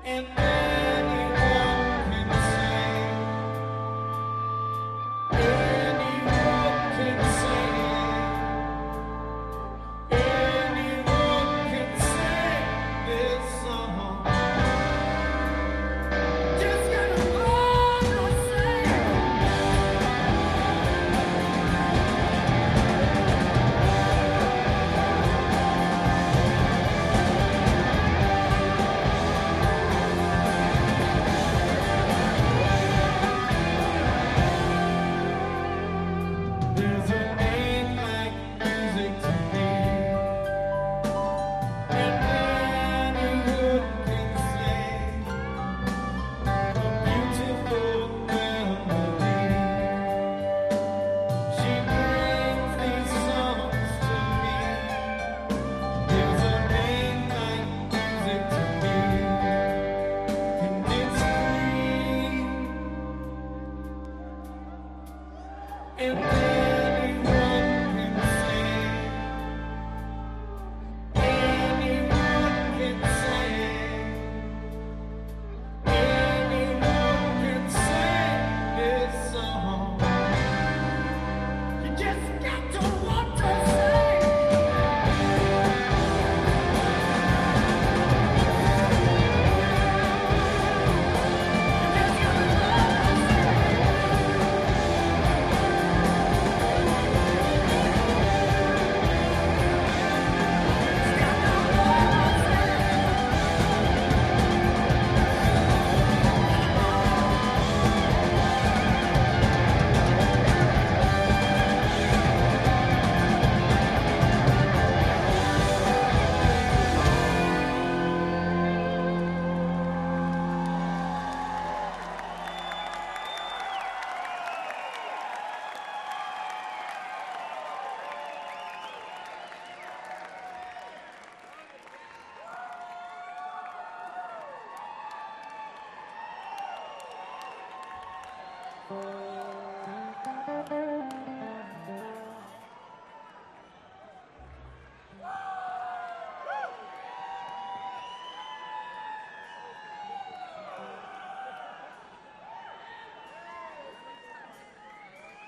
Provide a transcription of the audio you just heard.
And anyone can say, anyone can say, anyone can sing this song. Just gotta wanna sing. There's a name like music to me, and anyone can sing a beautiful melody. She brings these songs to me. There's a name like music to me, and it's free. And anyone can sing, anyone can sing, anyone can sing this song. You just got to want to sing.